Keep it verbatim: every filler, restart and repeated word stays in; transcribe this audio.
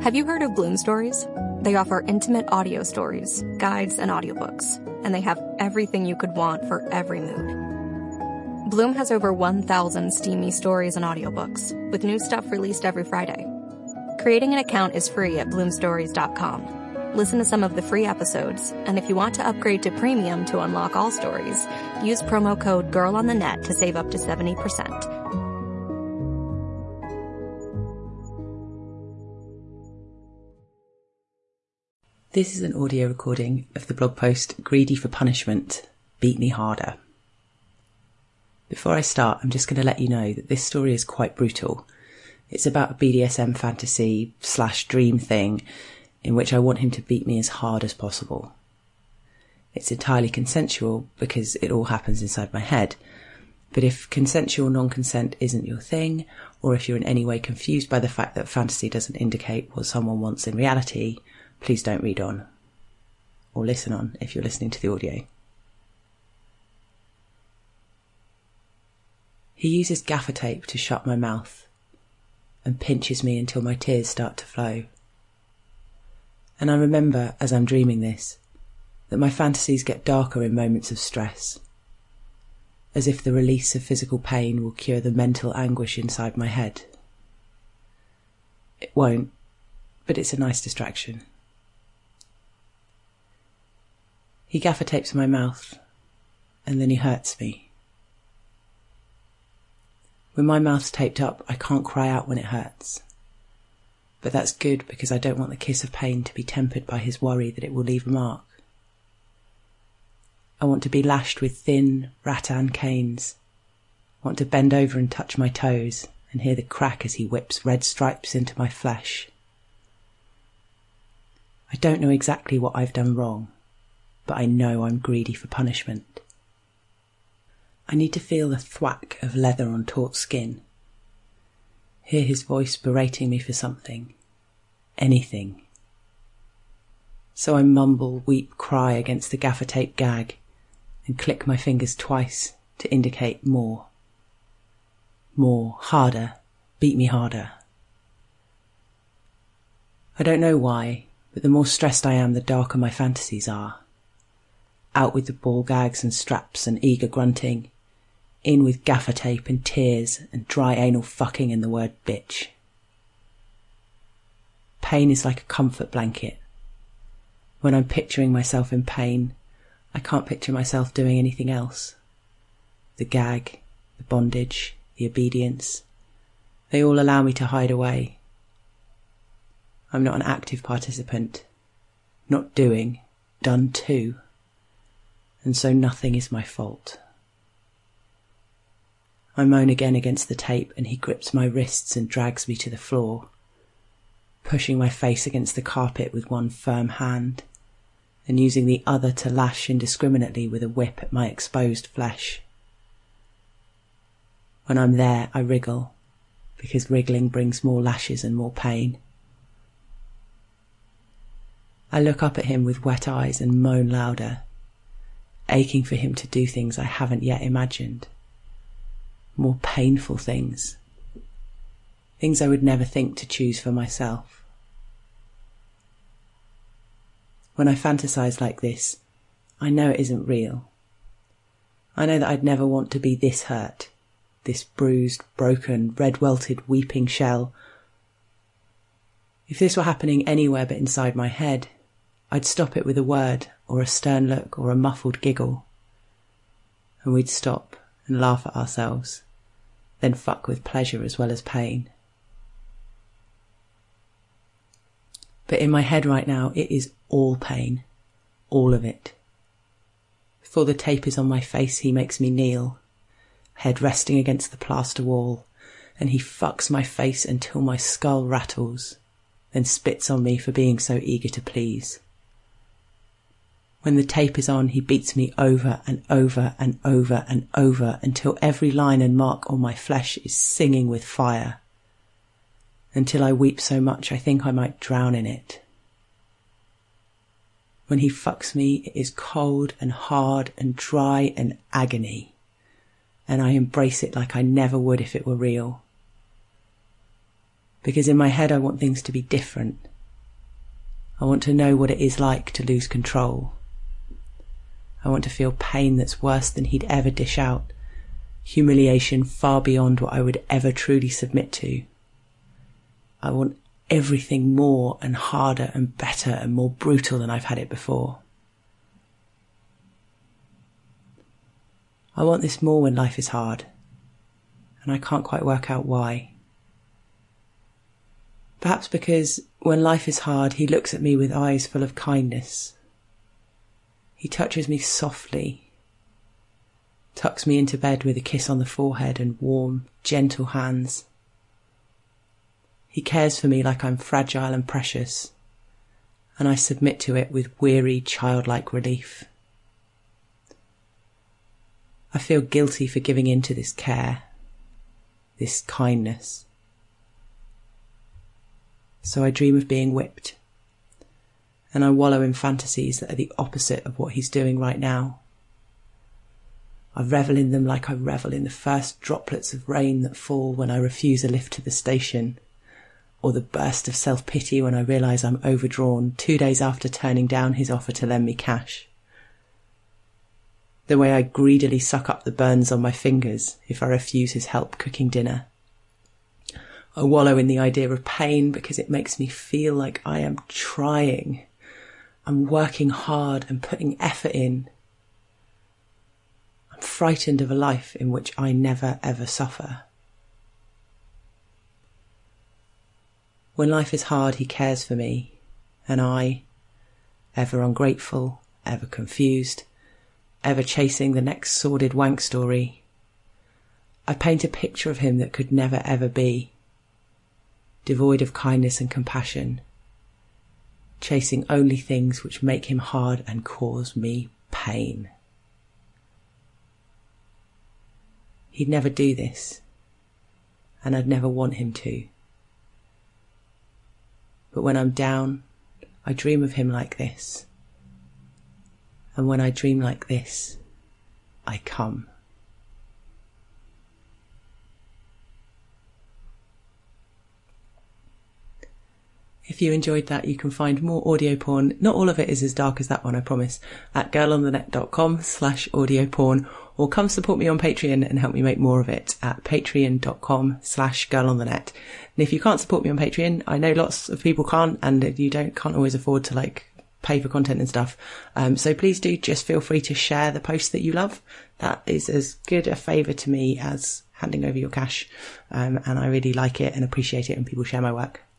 Have you heard of Bloom Stories? They offer intimate audio stories, guides, and audiobooks, and they have everything you could want for every mood. Bloom has over one thousand steamy stories and audiobooks, with new stuff released every Friday. Creating an account is free at bloom stories dot com. Listen to some of the free episodes, and if you want to upgrade to premium to unlock all stories, use promo code GIRLONTHENET to save up to seventy percent. This is an audio recording of the blog post Greedy for Punishment, Beat Me Harder. Before I start, I'm just going to let you know that this story is quite brutal. It's about a B D S M fantasy slash dream thing in which I want him to beat me as hard as possible. It's entirely consensual because it all happens inside my head. But if consensual non-consent isn't your thing, or if you're in any way confused by the fact that fantasy doesn't indicate what someone wants in reality, please don't read on. Or listen on if you're listening to the audio. He uses gaffer tape to shut my mouth and pinches me until my tears start to flow. And I remember, as I'm dreaming this, that my fantasies get darker in moments of stress, as if the release of physical pain will cure the mental anguish inside my head. It won't, but it's a nice distraction. He gaffer tapes my mouth, and then he hurts me. When my mouth's taped up, I can't cry out when it hurts. But that's good because I don't want the kiss of pain to be tempered by his worry that it will leave a mark. I want to be lashed with thin rattan canes. I want to bend over and touch my toes and hear the crack as he whips red stripes into my flesh. I don't know exactly what I've done wrong, but I know I'm greedy for punishment. I need to feel the thwack of leather on taut skin. Hear his voice berating me for something. Anything. So I mumble, weep, cry against the gaffer tape gag and click my fingers twice to indicate more. More, harder, beat me harder. I don't know why, but the more stressed I am, the darker my fantasies are. Out with the ball gags and straps and eager grunting. In with gaffer tape and tears and dry anal fucking and the word bitch. Pain is like a comfort blanket. When I'm picturing myself in pain, I can't picture myself doing anything else. The gag, the bondage, the obedience, they all allow me to hide away. I'm not an active participant, not doing, done to, and so nothing is my fault. I moan again against the tape and he grips my wrists and drags me to the floor, pushing my face against the carpet with one firm hand and using the other to lash indiscriminately with a whip at my exposed flesh. When I'm there, I wriggle, because wriggling brings more lashes and more pain. I look up at him with wet eyes and moan louder, aching for him to do things I haven't yet imagined. More painful things. Things I would never think to choose for myself. When I fantasize like this, I know it isn't real. I know that I'd never want to be this hurt, this bruised, broken, red-welted, weeping shell. If this were happening anywhere but inside my head, I'd stop it with a word, or a stern look, or a muffled giggle. And we'd stop and laugh at ourselves, then fuck with pleasure as well as pain. But in my head right now, it is all pain, all of it. Before the tape is on my face, he makes me kneel, head resting against the plaster wall, and he fucks my face until my skull rattles, then spits on me for being so eager to please. When the tape is on, he beats me over and over and over and over until every line and mark on my flesh is singing with fire. Until I weep so much I think I might drown in it. When he fucks me, it is cold and hard and dry and agony, and I embrace it like I never would if it were real. Because in my head I want things to be different, I want to know what it is like to lose control. I want to feel pain that's worse than he'd ever dish out, humiliation far beyond what I would ever truly submit to. I want everything more and harder and better and more brutal than I've had it before. I want this more when life is hard, and I can't quite work out why. Perhaps because when life is hard, he looks at me with eyes full of kindness. He touches me softly, tucks me into bed with a kiss on the forehead and warm, gentle hands. He cares for me like I'm fragile and precious, and I submit to it with weary, childlike relief. I feel guilty for giving in to this care, this kindness. So I dream of being whipped, and I wallow in fantasies that are the opposite of what he's doing right now. I revel in them like I revel in the first droplets of rain that fall when I refuse a lift to the station, or the burst of self-pity when I realise I'm overdrawn two days after turning down his offer to lend me cash. The way I greedily suck up the burns on my fingers if I refuse his help cooking dinner. I wallow in the idea of pain because it makes me feel like I am trying. I'm working hard and putting effort in. I'm frightened of a life in which I never ever suffer. When life is hard, he cares for me, and I, ever ungrateful, ever confused, ever chasing the next sordid wank story, I paint a picture of him that could never ever be, devoid of kindness and compassion, chasing only things which make him hard and cause me pain. He'd never do this, and I'd never want him to. But when I'm down, I dream of him like this. And when I dream like this, I come. If you enjoyed that, you can find more audio porn. Not all of it is as dark as that one, I promise, at girlonthenet.com slash audio porn, or come support me on Patreon and help me make more of it at patreon.com slash girlonthenet. And if you can't support me on Patreon, I know lots of people can't, and you don't can't always afford to like pay for content and stuff. Um, so please do just feel free to share the posts that you love. That is as good a favour to me as handing over your cash. Um, and I really like it and appreciate it when people share my work.